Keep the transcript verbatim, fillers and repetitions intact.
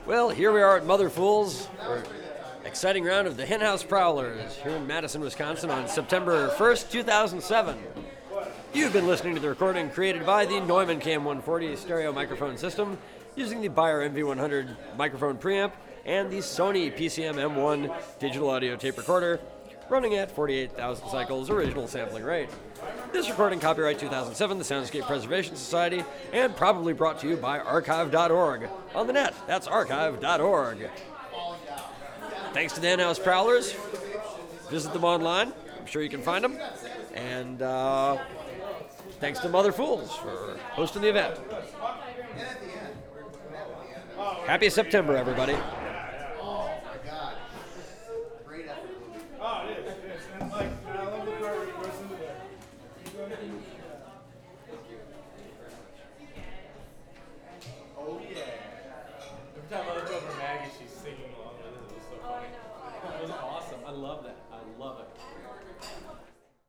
Well, here we are at Mother Fools. We're exciting round of the Henhouse Prowlers here in Madison, Wisconsin on September first, two thousand seven. You've been listening to the recording created by the Neumann Cam one forty stereo microphone system using the Beyer M V one hundred microphone preamp and the Sony P C M M one digital audio tape recorder running at forty-eight thousand cycles original sampling rate. This recording copyright two thousand seven, the Soundscape Preservation Society, and probably brought to you by archive dot org. On the net, that's archive dot org. Thanks to the Henhouse Prowlers. Visit them online. I'm sure you can find them. And uh, thanks to Mother Fools for hosting the event. Happy September, everybody. Oh, it is, it is. And like, I love the part where he goes into there. Oh, yeah. Every time I look over Maggie, she's singing along with it. It was so funny. It was awesome. I love that. I love it.